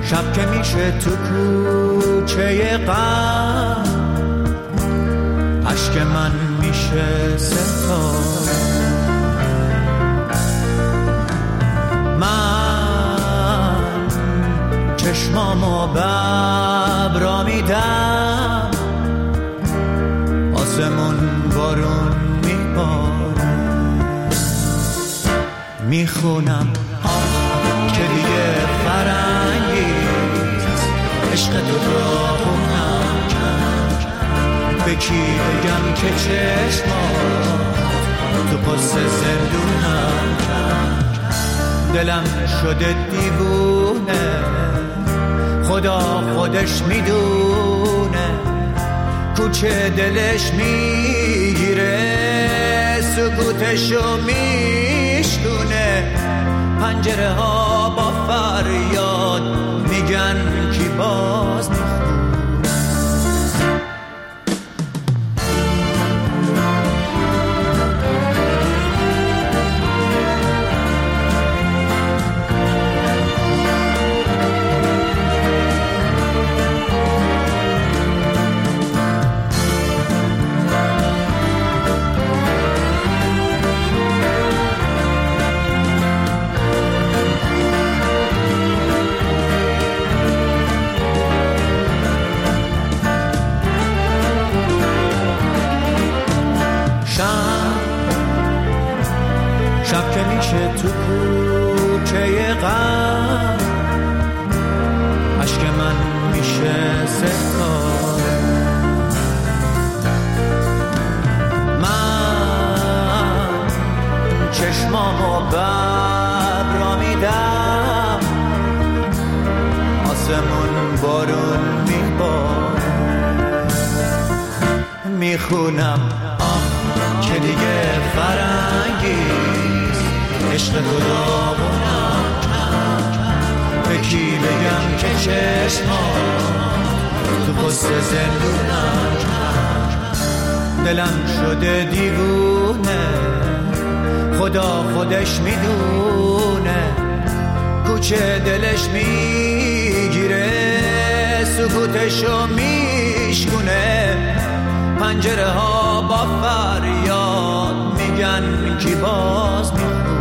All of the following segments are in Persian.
شب که میشه تو کوچه غم، اشک من میشه ستاره. من چشمامو ببرا میدم، آسمون بارون میباره. میخونم که دیگه فرنگیست، عشق تو داغونم کرد. به کی بگم که چشمات تو پست زندونم کرد. دلم شده دیوونه، خدا خودش میدونه. کوچه دلش میگیره، سکوتشو میشکونه. پنجره ها با فریاد میگن کی باز میخونه. شب که میشه تو کوچه غم، اشک من میشه ستاره. من چشمامو ببرا میدم، آسمون بارون میباره. میخونم که دیگه فرنگیست، عشق تو داغونم کرد. به کی بگم که چشمات تو پست زندونم کرد. دلم شده دیوونه، خدا خودش میدونه. کوچه دلش میگیره، سکوتشو میشکونه. پنجره ها با فریاد میگن کی باز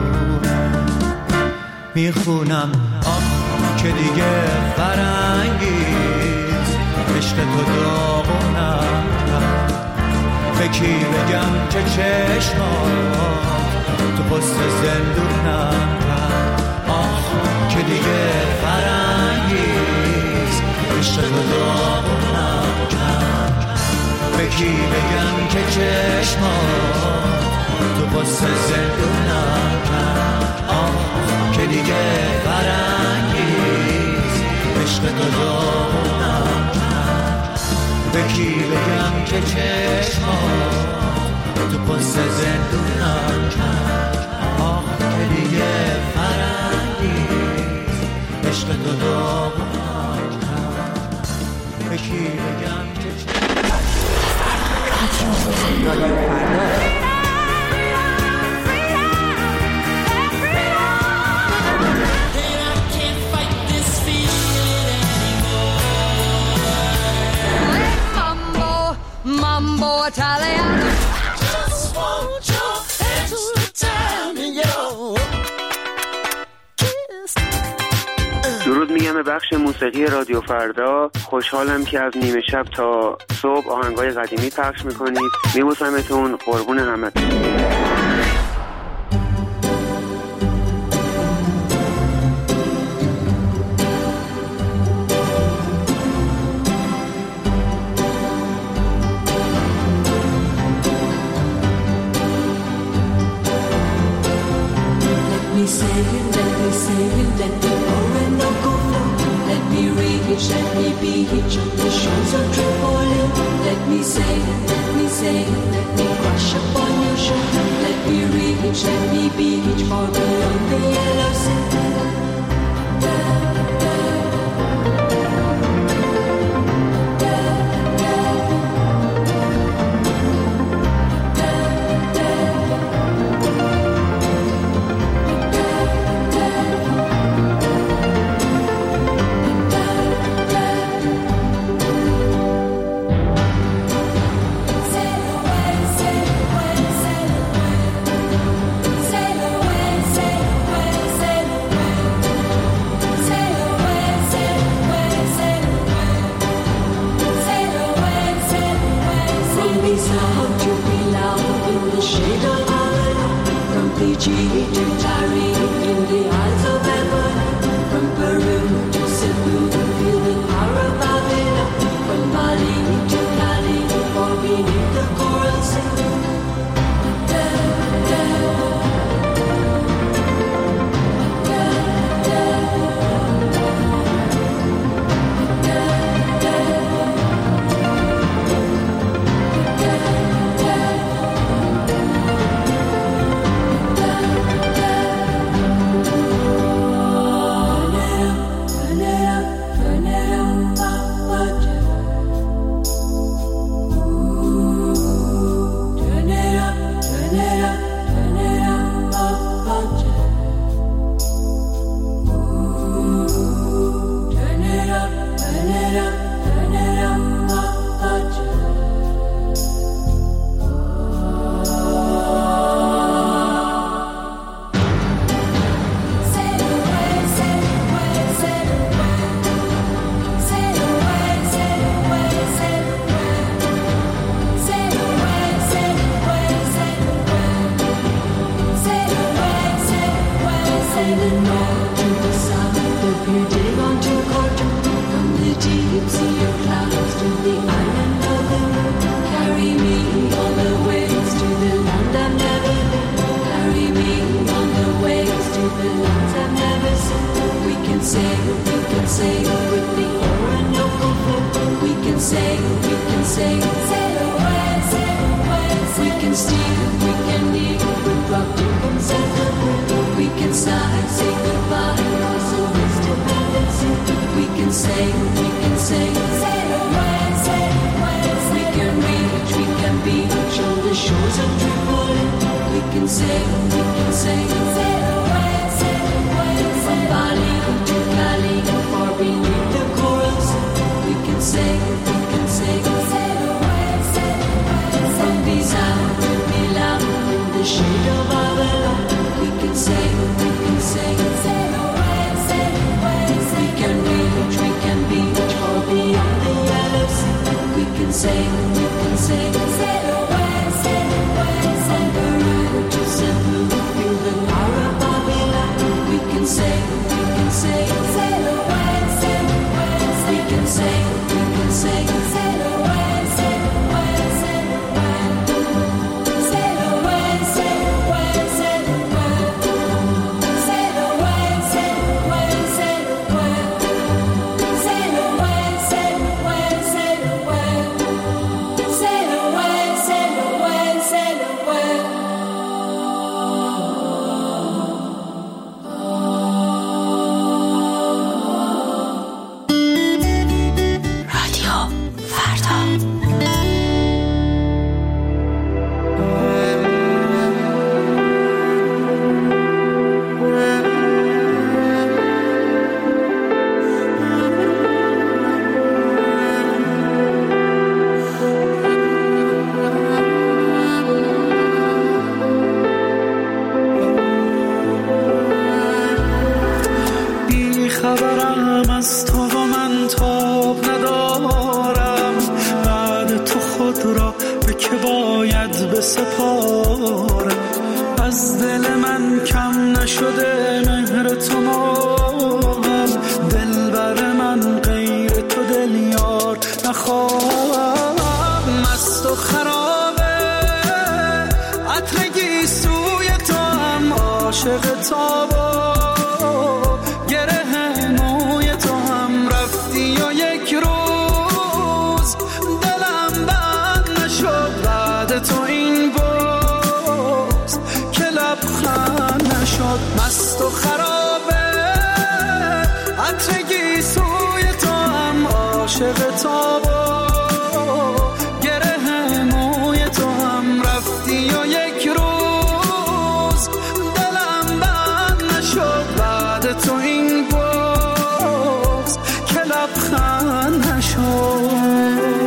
میخونم که دیگه فرنگیست، عشق تو داغونم کرد. به کی بگم که چشمات تو پست زندونم کرد. که دیگه فرنگیست، عشق تو داغونم کرد. به کی بگم که چشمات تو پست زندونم کرد. که دیگه فرنگیست، عشق تو داغونم کرد. به کی بگم که چشمات تو پست زندونم کرد. که دیگه فرنگیست، عشق تو داغونم کرد. به کی بگم که Mambo Italian. Just want your hands to tell me your kiss. درود میگم به بخش موسیقی رادیو فردا. خوشحالم که از نیمه شب تا صبح آهنگای قدیمی پخش میکنید. میبوسمتون، قربون همتون. say it with me, Orinoco folk. We can say, sail away, we can steal, we can kneel, with rock and set the moon. We can sigh, say goodbye, also wisdom and we can say, sail away, we can reach, we can beach on the shores of Tripoli. We can say, sail away, from Bali to Cali, far beneath the corals. We can say, sail away, from Pisa to Milan, in the shade of Avila. We can say, sail away, we can reach, we can beach far beyond the yellow sea. We can say, sail away, from Peru to Cebu, in the Arababila. We can say, sail away, we can say, sail away, sail away, sail away, sail away, sail away, sail away, sail away, sail away, sail away, sail away, sail away, sail away, sail away, sail away. خبرم از تو و من تاب ندارم، بعد تو خود را به که باید بسپارم. از دل من کم نشده مهر تو ماهم، دلبر من غیر تو دل یار نخواهم. مست و خرابه عطر گیسوی تو هم عاشق تابا، تو این باز که لبخند نشد. مست و خرابه عطر گیسوی تو هم عاشق تابا، گره موی تو هم رفتی و یک روز دلم بند نشد. بعد تو این باز که لبخند نشد.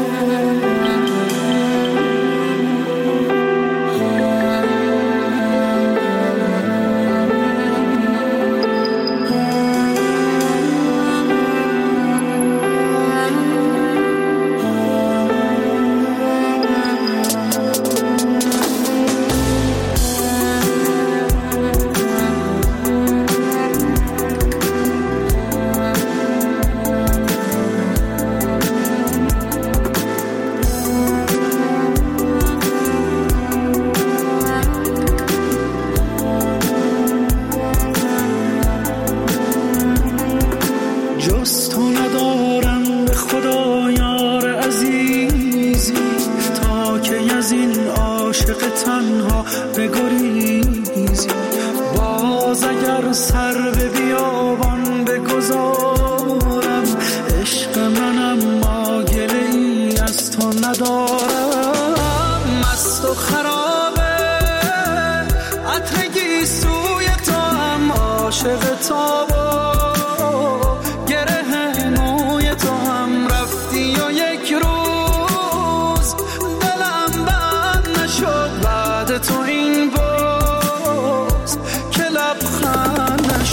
تنها بگریزی باز، اگر سر به بیابان بگذارم. عشق منم ما گله ای از تو ندارم. مست و خرابه عطر گیسوی تو هم عاشق تابا، گره موی تو هم رفتی و یک روز دلم بند نشد. بعد تو این باز که لبخند نشد.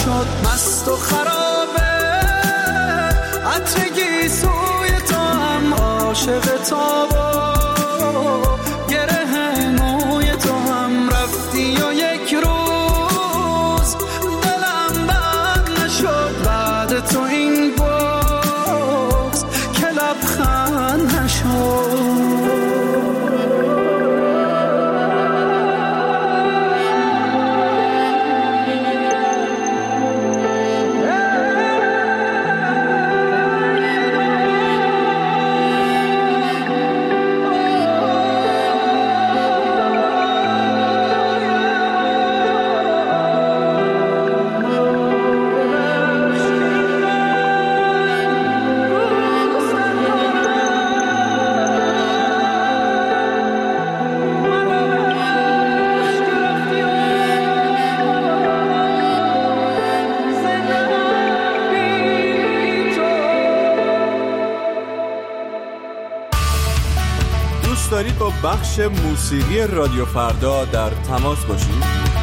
دوست دارید با بخش موسیقی رادیو فردا در تماس باشید؟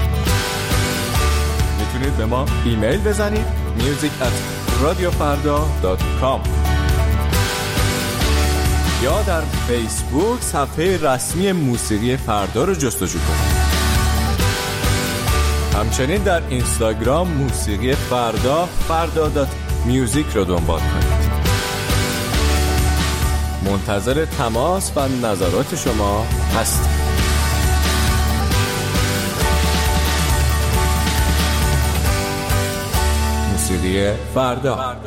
میتونید به ما ایمیل بزنید music@radiofarda.com یا در فیسبوک صفحه رسمی موسیقی فردا رو جستجو کنید. همچنین در اینستاگرام موسیقی فردا.music رو دنبال کنید. منتظر تماس و نظرات شما هستیم. موسیقی فردا.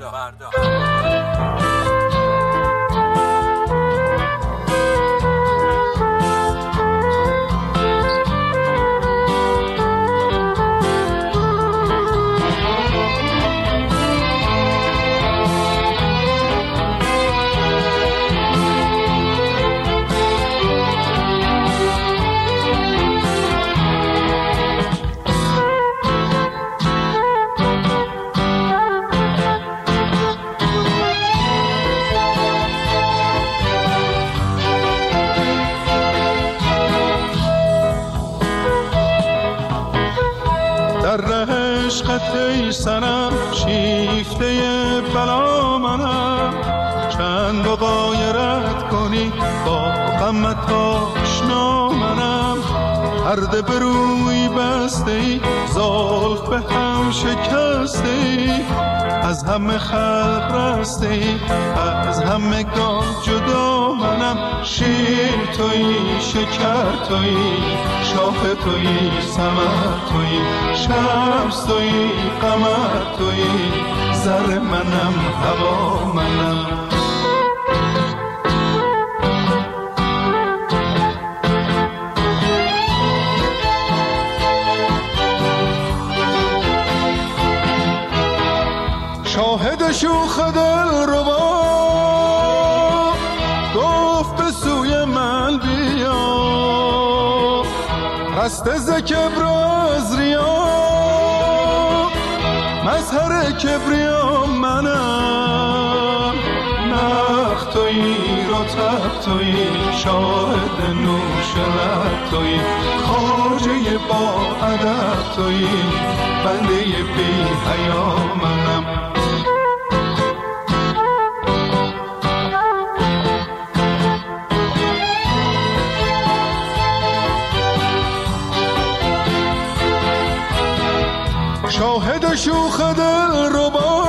ای سنم شیفته بلا منم، چند غایرت کنی با غمت آشنا منم. پرده به روی بسته ای، زلف به هم شکسته ای، از همه خلق رسته ای، از همه گان جدا منم. شیر تویی، شکر تویی، شاخ تویی، ثمر تویی، شمس تویی، قمر تویی، زر منم، هوا منم. شاهد شوخ دل ربا گفت به سوی من بیا، رسته ز کبر از ریا، مظهر کبریا منم. نخ تویی، رطب تویی، شاهد نوش لب تویی، خواجه با ادب تویی، بنده بی حیا منم. شاهد شوخ دل ربا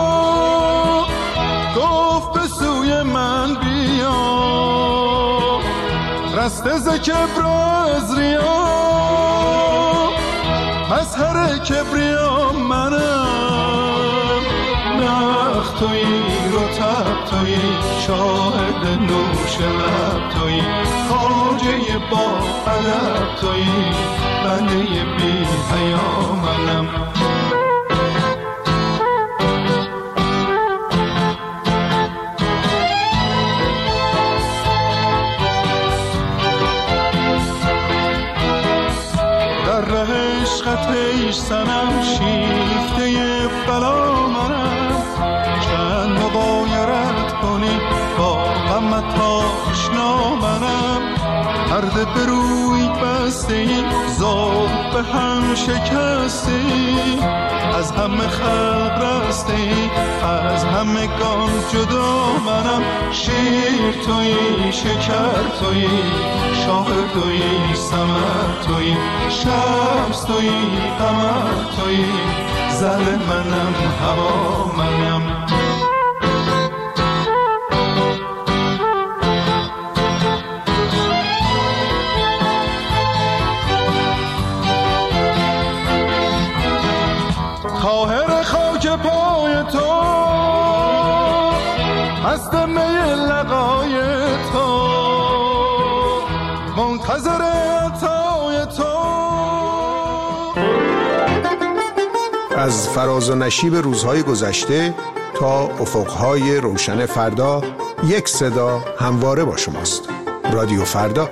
گفت به سوی من بیا، رسته ز کبر از ریا، مظهر کبریا منم. نخ تویی، رطب تویی، شاهد نوش لب تویی، خواجه با ادب تویی، بنده بی حیا منم. ای سنم شیفته بلا منم، چند مغایرت کنی با غمت آشنا منم. پرده به روی بسته ای، زلف به هم شکسته ای، از همه خلق رسته ای، از همه گان جدا منم. شیر تویی، شکر تویی، شاخ تویی، ثمر تویی، شمس تویی، قمر تویی، زر منم، هوا منم. طاهر خاک پای تو، مست می لقای تو، منتظر عطای تو. از فراز و نشیب روزهای گذشته تا افقهای روشن فردا، یک صدا همواره با شماست. رادیو فردا.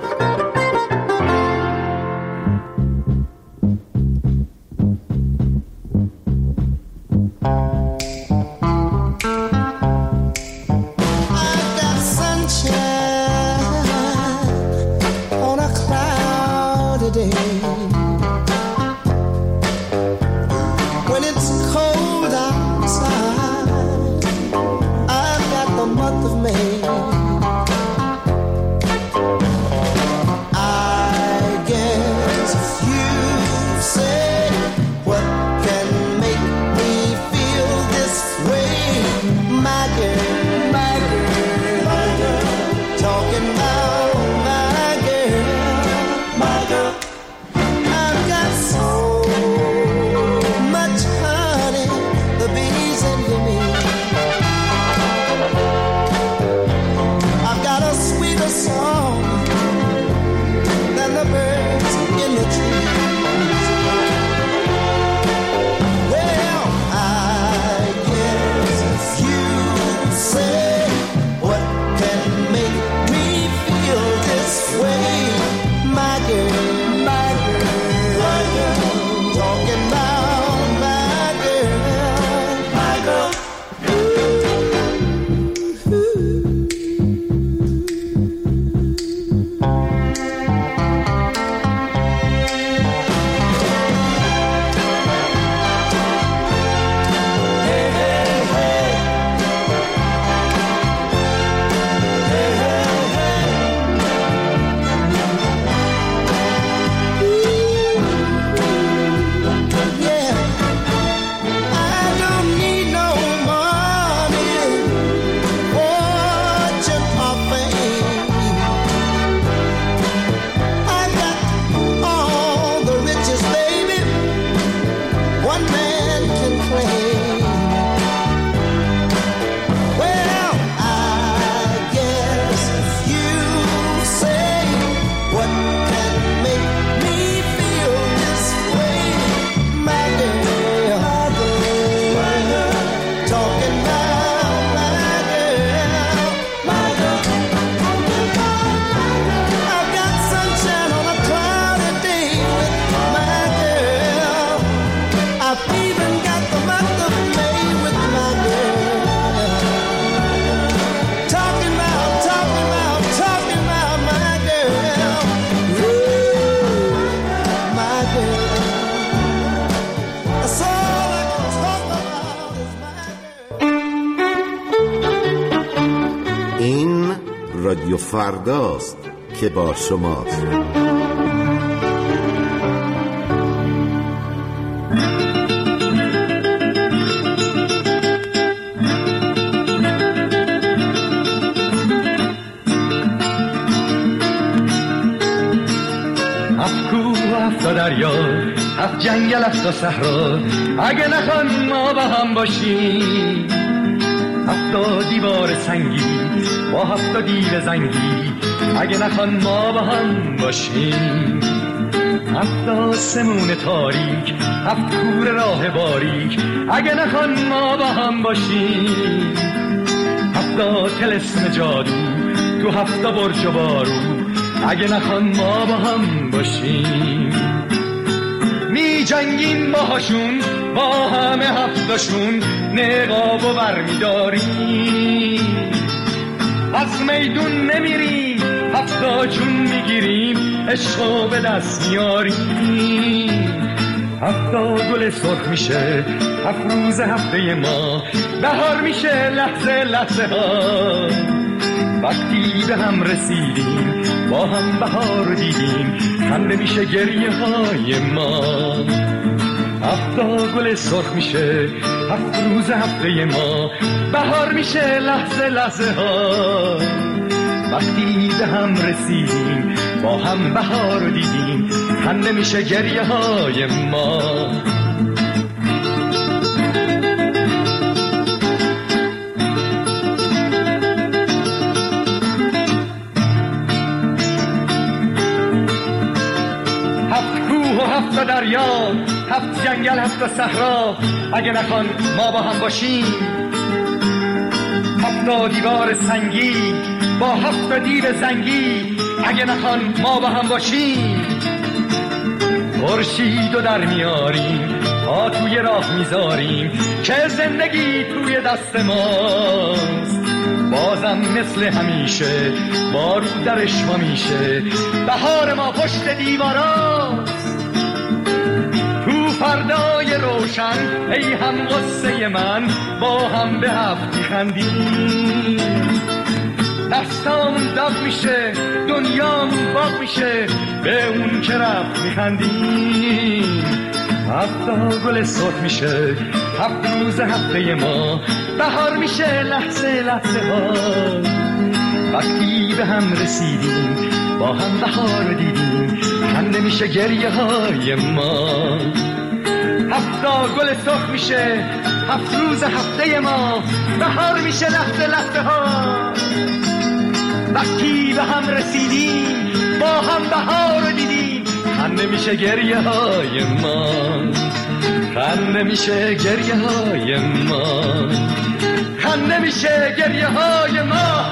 month of May. I guess if you say what can make me feel this way, my girl, my girl, my girl, talking about my girl, my girl. I've got so much honey, the bees envy me. I've got a sweeter song than the birds in the trees. Well, I guess if you say what can make me feel this way, my girl, my girl, my girl, talking about my girl, my girl. Yeah, I don't need no money, fortune or fame. I got all the riches, baby, one man can claim. Well, I guess if you say what can make me feel this way, my girl, my girl, talking about my girl, my girl. I've got sunshine on a cloudy day with my girl. I've even got the month of May with my girl. Talking about my girl. Ooh, my girl. That's all I can talk about is my girl. این رادیو فرداست که با شماست. هفت کوه و هفت دریا، هفت جنگل، هفت صحرا، اگه نخوان ما با هم باشیم. هفت دیوار سنگی با هفت دیو زنگی، اگه نخوان ما با هم باشیم. هفت آسمون تاریک، هفت کوره راه باریک، اگه نخوان ما با هم باشیم. هفت طلسم جادو تو هفت برج و بارو، اگه نخوان ما با هم باشیم. می جنگیم باهاشون، با همه هفتاشون نقاب و برمی داریم. از میدون نمیریم، هفتا جون میگیریم، عشقو به دست میاریم. هفتا گل سرخ میشه، هفت روز هفته ما، بهار میشه لحظه لحظه ها. وقتی به هم رسیدیم، با هم بهار دیدیم، خنده میشه گریه های ما. هفتا گل سرخ میشه، هفت روز هفته ما، بهار میشه لحظه لحظه ها. وقتی به هم رسیدیم، با هم بهار دیدیم، خنده میشه گریه های ما. هفت دریا، هفت جنگل، هفت صحرا، اگه نخوان ما با هم باشیم. هفت دیوار سنگی با هفت دیو زنگی، اگه نخوان ما با هم باشیم. خورشید و در میاریم، پا توی راه میذاریم، که زندگی توی دست ماست. بازم مثل همیشه بارو درش ما میشه، بهار ما پشت دیواراست. فردای روشن ای هم غصه من با هم به هفت میخندیم دستامون داغ میشه دنیامون باغ میشه به اون که رفت میخندیم هفته گل سرخ میشه هفت روز هفته ما بهار میشه لحظه لحظه ها وقتی به هم رسیدیم با هم بهار دیدیم خنده میشه گریه های ما هفته گل سرخ میشه هفت روز هفته ما بهار میشه لحظه لحظه ها وقتی به هم رسیدیم با هم بهار دیدیم خنده میشه گریه های ما خنده میشه گریه های ما خنده میشه گریه های ما.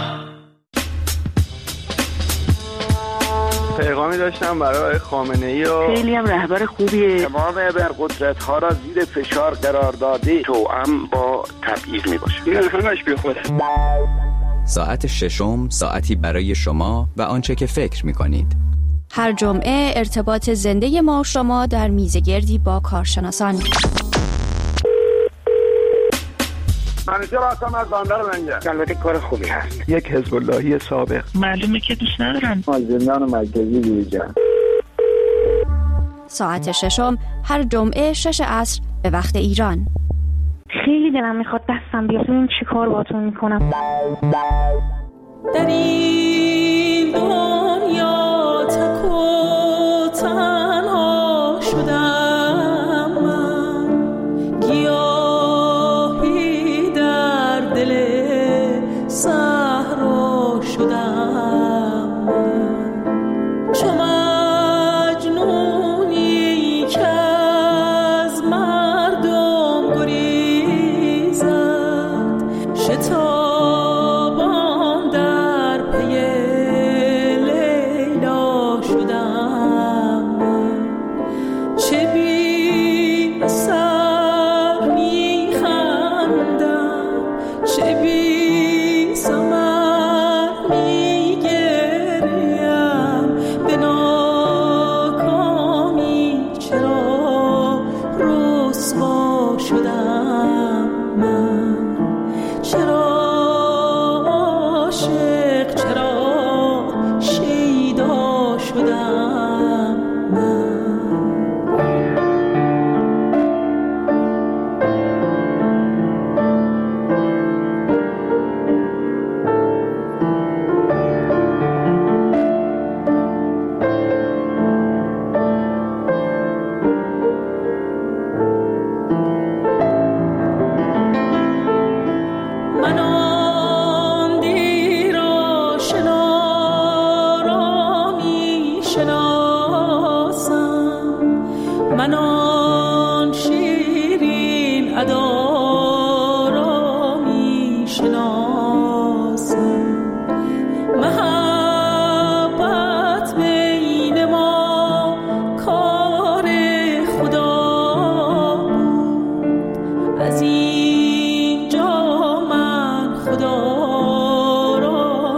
پیغامی داشتم برای خامنه‌ای و خیلی هم رهبر خوبیه. تمام ابرقدرت‌ها را زیر فشار قرار داده توأم با تبعیض میباشه. این همش بیخوده. ساعت ششم ساعتی برای شما و آنچه که فکر می‌کنید. هر جمعه ارتباط زنده ما و شما در میزگردی با کارشناسان. منیجر هستم از بندر منجر. البته کار خوبی هست. یک حزب اللهی سابق. معلومه که دوست ندارم. زندان مرکزی دیجان. ساعت ششم هر جمعه 6 عصر به وقت ایران. خیلی دلم میخواد دستم بیاد ببینم چی کار باهاتون میکنم. در این دنیا تک و تنها شدم من گیاهی در دل صحرا شدم من چو مجنونی که از مردم گریزد شتابان در پی لیلا شدم من چه بی اثر میخندم چه بی ثمر میگریم به ناکامی چرا رسوا شدم من چرا عاشق چرا شیدا شدم من. من آن دیر آشنا را میشناسم من آن شیرین ادا را میشناسم محبت بین ما کار خدا بود از اینجا من خدا را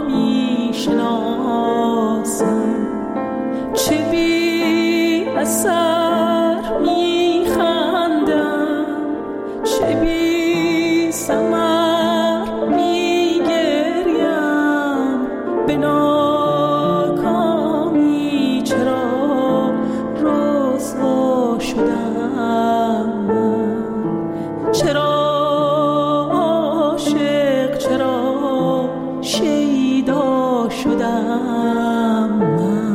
میشناسم چه بی اثر میخندم چه بی ثمر میگریم به ناکامی چرا رسوا شدم من چرا عاشق چرا شیدا شدم من.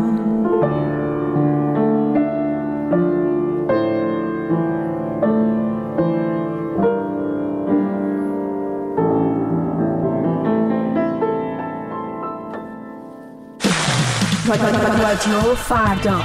رادیو فردا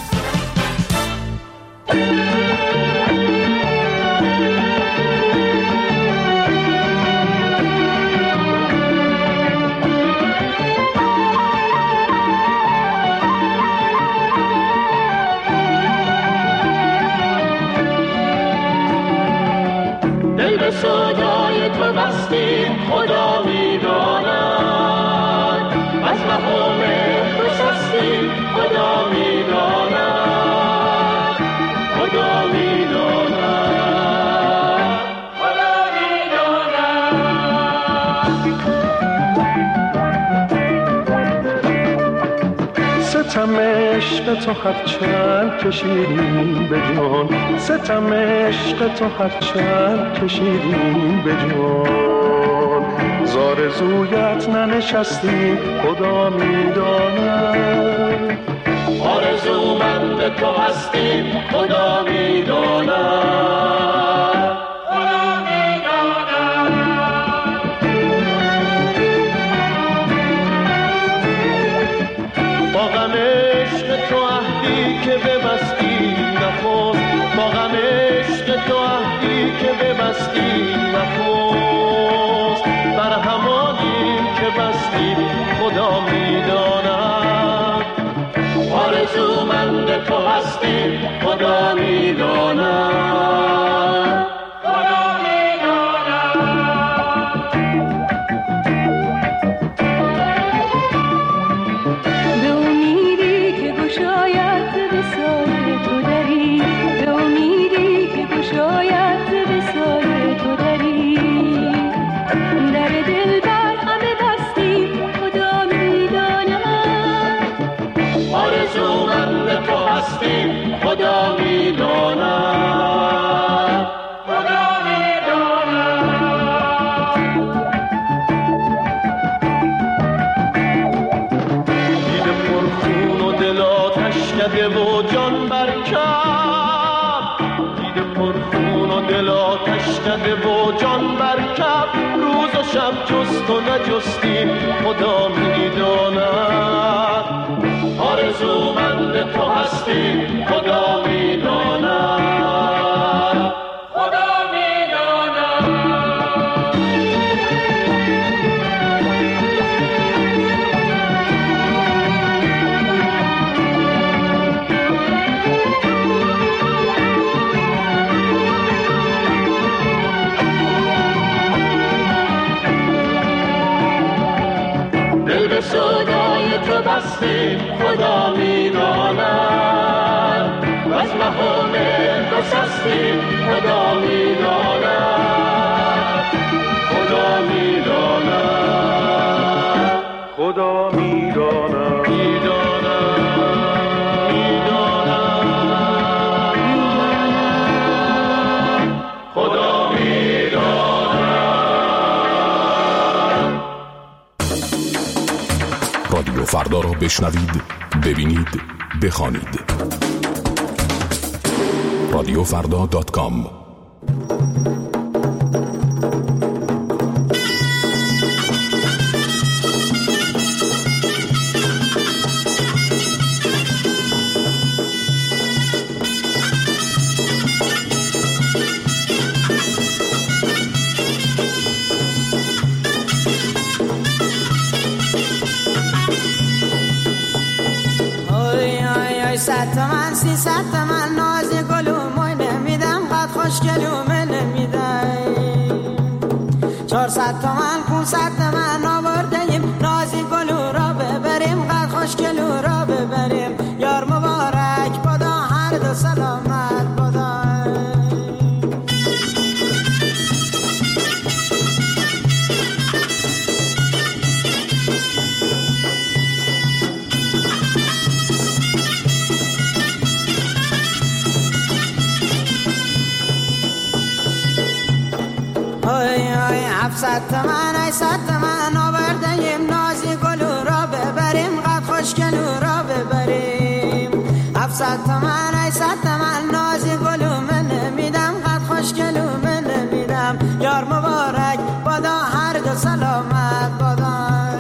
دل به صدای تو بستیم خدا میداند از مقام تو سستیم خدا میداند خدا میداند ستم عشق تو هرچند کشیدیم به جان، ستم عشق تو هرچند کشیدیم به جان، زارزویت ننشستیم خدا میداند، آرزومند تو هستیم خدا میداند، خدا میداند. با غم عشق تو عهدی که ببستی نخست، با غم عشق تو عهدی که ببستی نخست، بر همانی که بستی خدا میداند، آرزومند تو هستیم خدا میداند، خدا میداند. به امیدی که گشاید وصال تو دری، به امیدی که گشاید وصال تو دری، در دل بر همه بستیم خدا میداند، آرزومند تو هستیم خدا میداند، خدا میداند. دیده پرخون و دل آتش کده و جان برکب، دیده پرخون و دل آتش کده و جان برکب، روز و شب جست و نجستیم خدا میداند، آرزومند تو هستیم خدا میداند، خدا میداند. دل به سودای تو بستیم خدا میداند، و از مهام گسستیم خدا میداند، خدا میداند، خدا میداند، میداند، میداند، خدا میداند. رادیو فردا را بشنوید، ببینید، بخوانید. رادیوفردا.com. صد تومن 300 تومن نازی گلومو نمیدم، قد خوشگلومه نمیدم، 400 تومن 500 تومن آوردیم نازی گلو را ببریم، قد خوشگلو را ببریم، یار مبارک بدا هر دو سلامت بدا. هفتصد تومن 800 تومن آوردیم نازی گلو را ببریم، قد خوشگلو را ببریم، 700 تومن 800 تومن نازی گلو من نمیدم، قد خوشگلو من نمیدم، یار مبارک بدا هر دو سلامت بدا.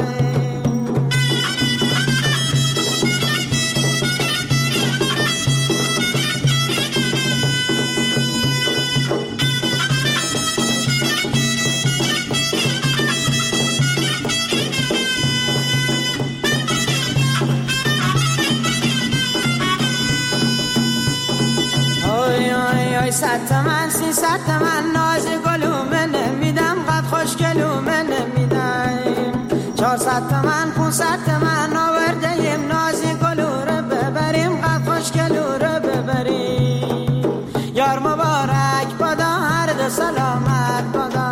صد تومن 300 تومن ناز گلومه نمیدم، قد خوشگلومه نمیدم، 400 تومن 500 تومن آوردیم نازی گلو رو ببریم، قد خوشگلو رو ببریم، یار مبارک بدا هر دو سلامت بدا.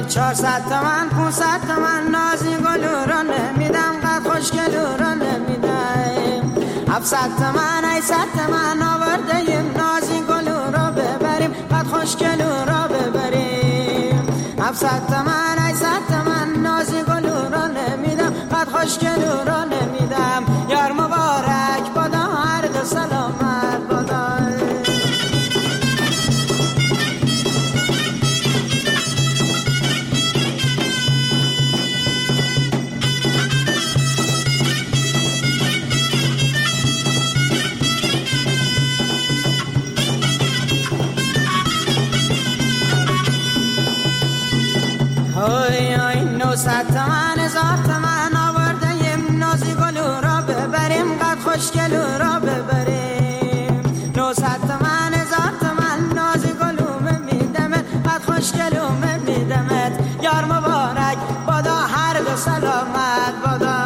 400 تومن 500 تومن نازی گلو رو نمیدم قد خوشگلو رو نمیدم 700 تومن 800 تومن آوردیم نازی گلو رو ببریم قد خوشگلو رو ببریم 700 تومن 800 تومن نازی گلو رو نمیدم قد خوشگلو رو نمیدم یار مبارک بادا هر دو سلامت بادا های های 900 تومن 1000 تومن آوردیم نازی گلو را ببریم قد خوشگلو را ببریم 900 تومن 1000 تومن نازی گلو میدمت قد خوشگلو میدمت یار مبارک بادا هر دو سلامت بادا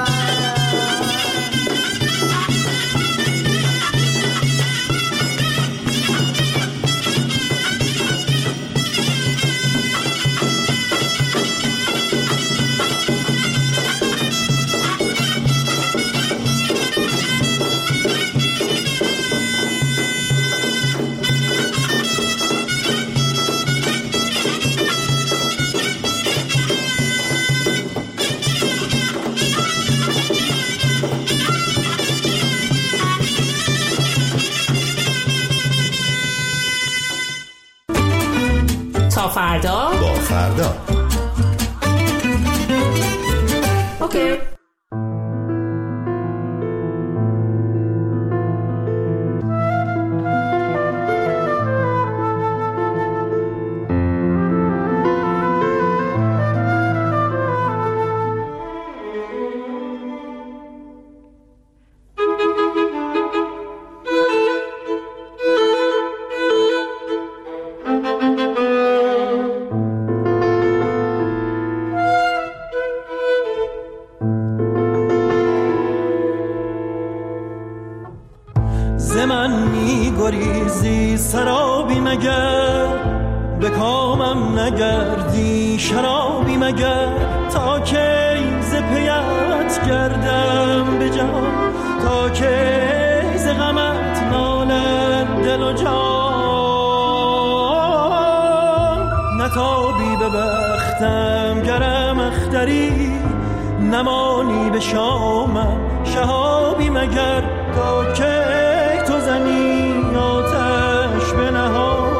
تا فردا با فردا اوکی. گریزی سرابی مگر به کامم نگردی شرابی مگر تا کی ز پیت گردم به جان تا کی ز غمت نالد دل و جان نتابی به بختم گرم اختری نمانی به شامم شهابی مگر تا کی تو زنی آتش به نهانم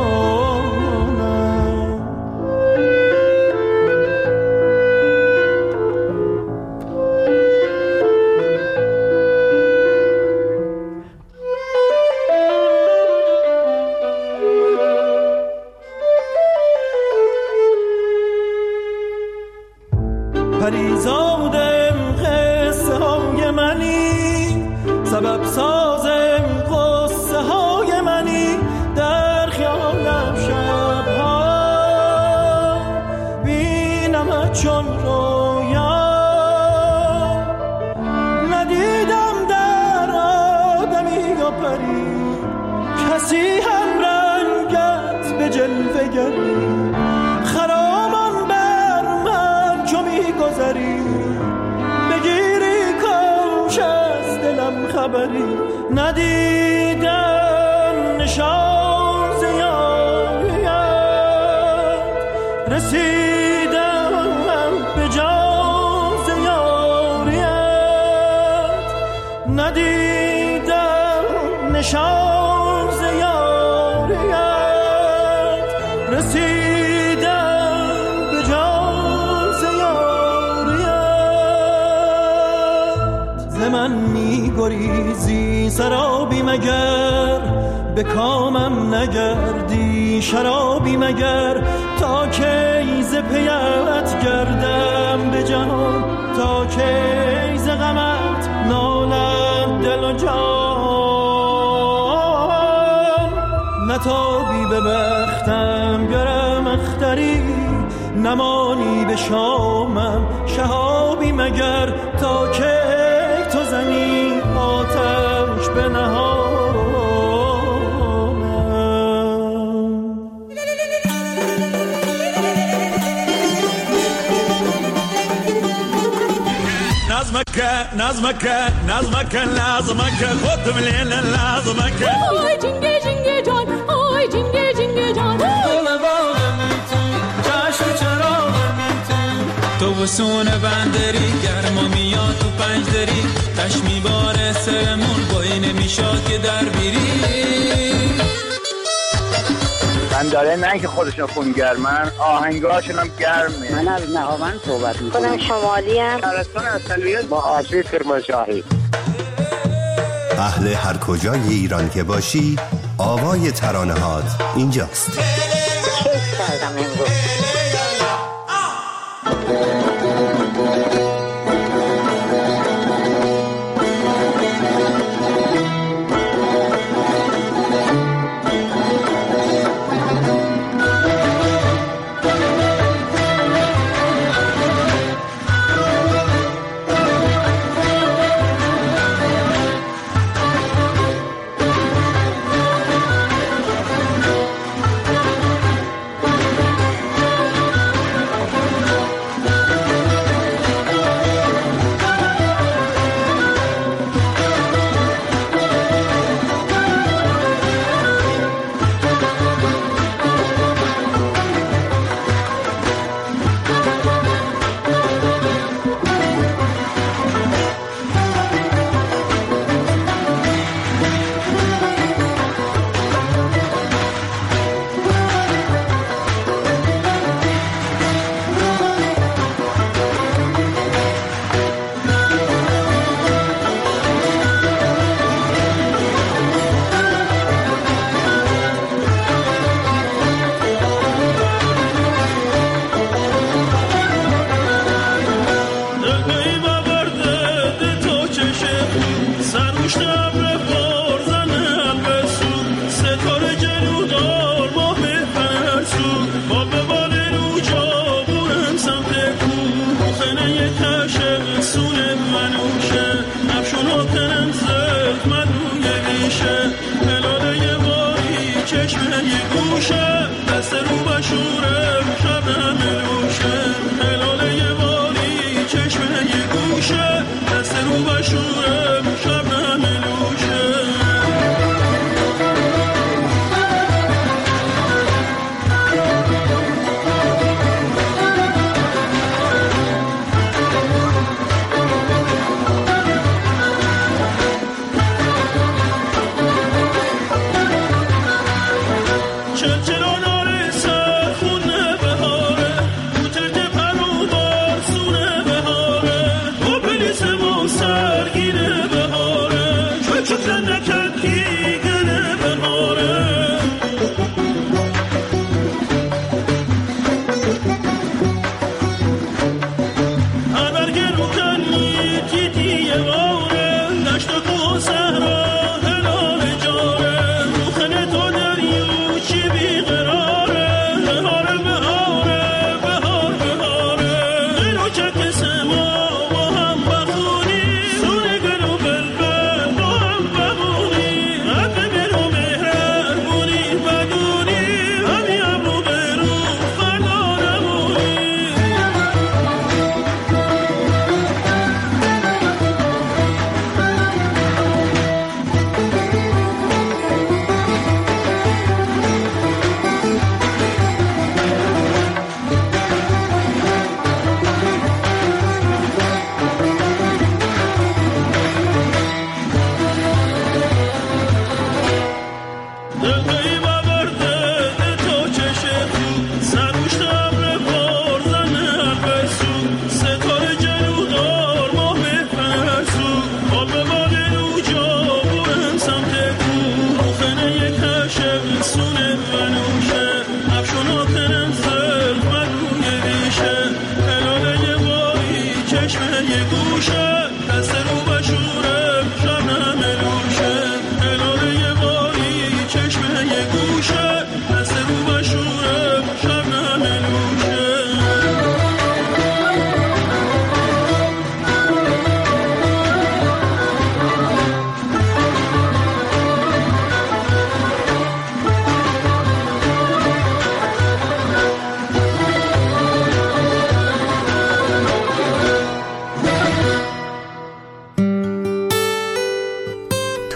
پریزادم قصه های منی سبب سازم قصه های منی در خیالم شبها بینم چون رویا ندیدم در آدمی و پری کسی هم رنگت به جلوه گری خرامان بر من چو میگذری بگیری کاش از دلم خبری ندیدم نشان ز یاریت رسیدم به جان ز یاریت ندیدم نشان ز یاریت رسیدم به جان ز یاریت ز من می‌گریزی سرابی مگر به کامم نگردی شرابی مگر تا کی ز پیت گردم به جهان تا کی ز غمت نالم دل و جان نتابی به بختم گرم اختری نمانی به شامم شهابی مگر تا کی تو زنی آتش به نهانم نظمك خودم لیل لازمک آی جنگه جنگه جان آی جنگه جنگه جان دل باغ میتون چشم چراغ میتون تو وسون بندری گرما میاد تو پنجدری تش میباره سرمون بایی نمیشاد که در بیری من داره نه که خودشون خونگرمن آهنگاشون هم گرمه. من از نهاوند صحبت میکنم. خودم شمالی ام. شهرستان اصلیت با آسیب کرمانشاهی. اهل هر کجای ایران که باشی آوای ترانه هات اینجاست. کیف کردم امروز.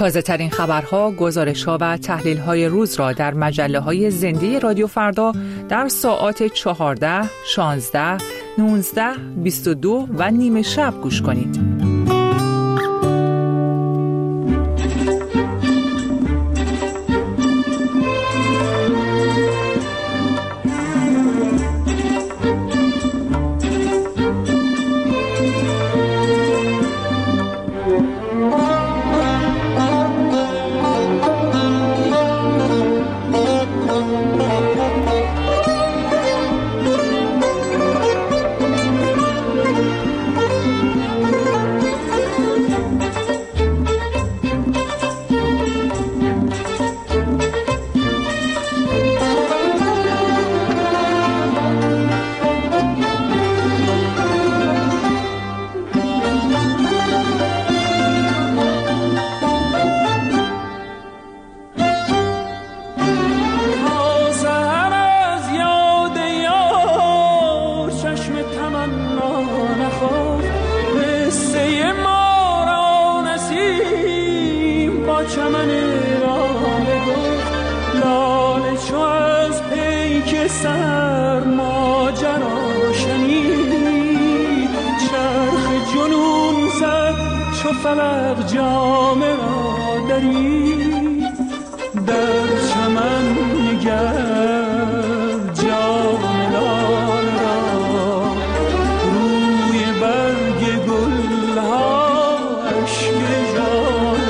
تازه ترین خبرها، گزارش‌ها و تحلیل‌های روز را در مجله‌های زنده رادیو فردا در ساعات 14، 16، 19، 22 و نیمه شب گوش کنید. فلق جامه را داری در چمن نگر جام لال را روی برگ گل ها اشک ژاله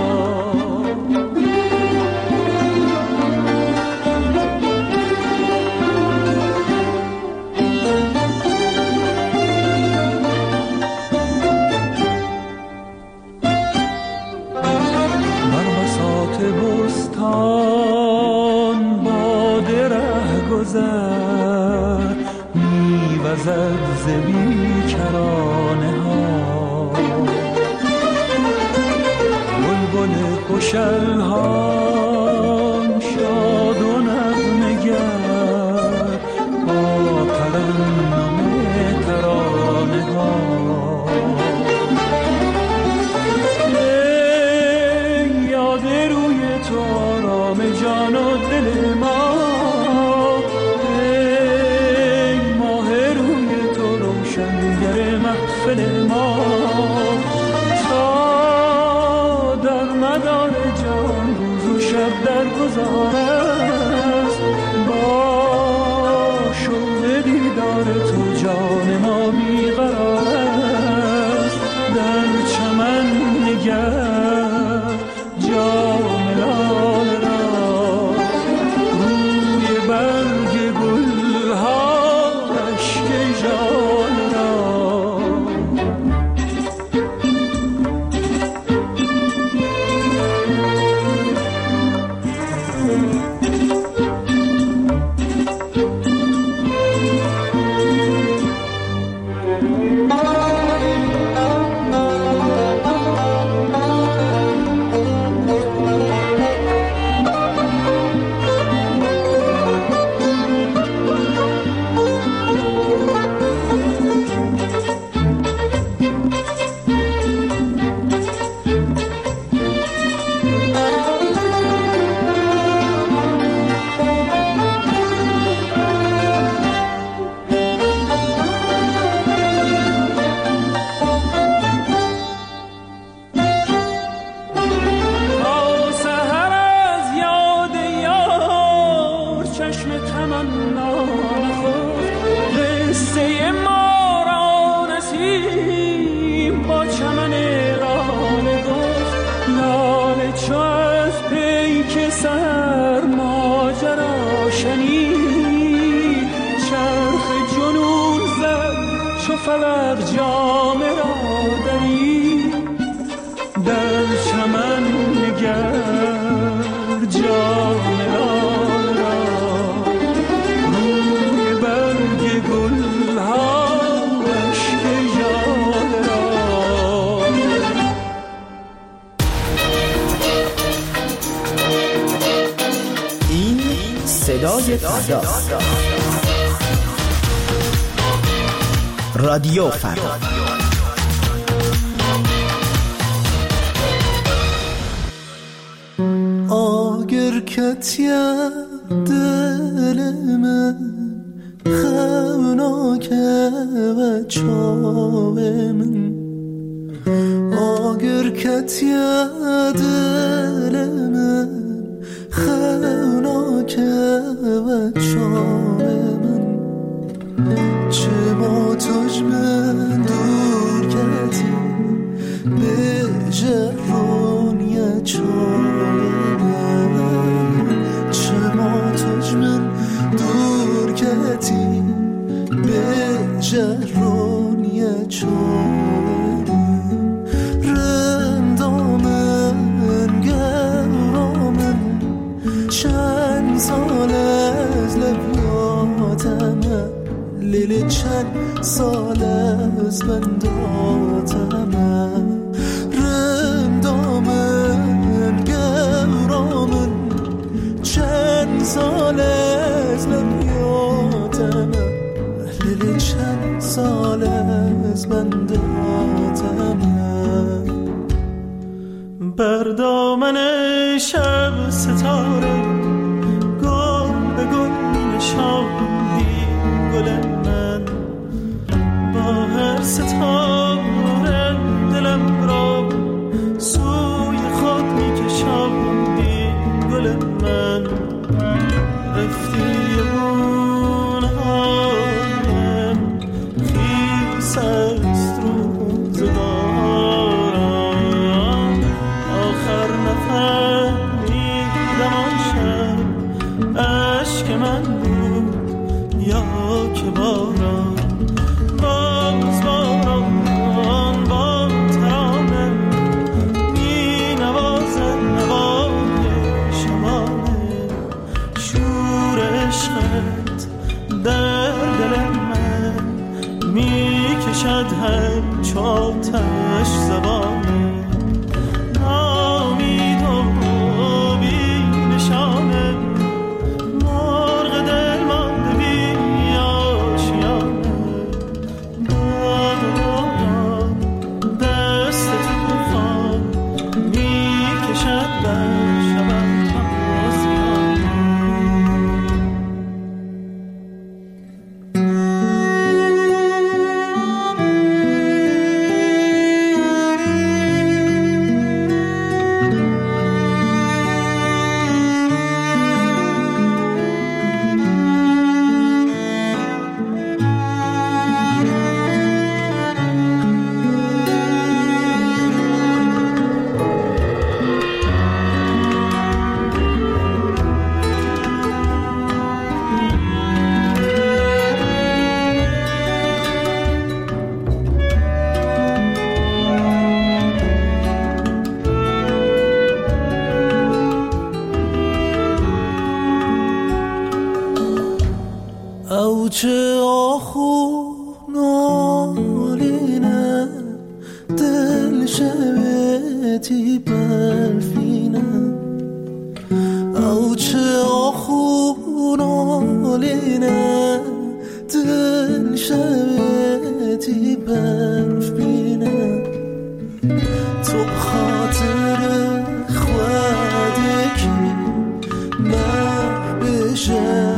میوزد ز بیکرانه ها بلبل خوشل ها شاد و نغمه‌گر با ترنم ترانه ها یاد روی تو آرام جان و دل ما محفل ما تا در مدار جان روز و شب در گذار است با شوق دیدار تو جان ما بیقرار است در چمن نگر جام لال را روی برگ گل ها اشک ژاله را فلق جام را داری در چمن نگر جام لال را روی برگ گل ها اشک ژاله را این صدای فردا رادیو فردا آگرکتی دل من خوناکه و چاو من آگرکتی دل من خوناکه و چاو من چه با توش من دور کردی به جرونی چاو من چه با توش من دور کردی به جرونی چاو رندامن گرامن چند سال از لبیاتمه لیلی چند سال از بنداتمه رندامن گرامن چند سال از لبیاتمه لیلی چند سال از بنداتمه بر دامن شب ستاره گل به گل نشاندی گل من با هر ستاره دلم را سوی خود میکشاندی گل من رفتی بونهایم خیس است روزگارم آخر نفهمیدم آن شب عشق من بود یا که باران باز باران با ترانه می نوازد نوای شبانه شور عشقت در دل من می کشد همچو آتش زبانه نامید و بی نشانه مرغ دل مانده بی آشیانه باد و باران دست طوفان می کشد بر شبم تازیانه چه آخونالینه دل شبتی برفینه او چه آخونالینه دل شبتی برفینه تو خاطر خودکی نه بشه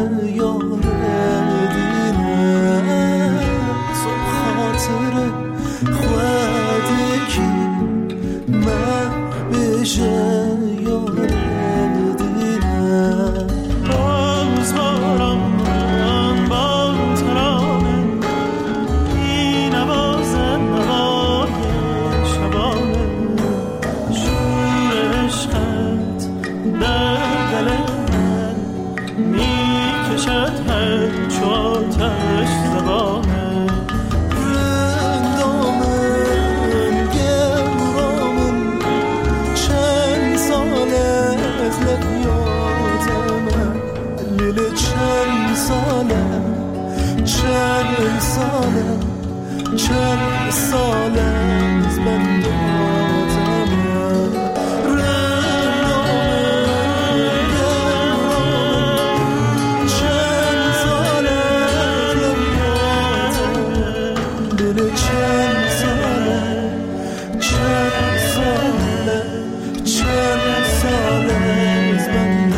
چند ساله از من دادم چند ساله دل چند ساله چند ساله از من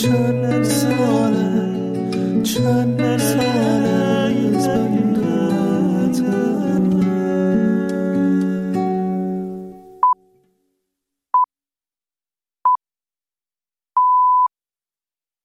چند ساله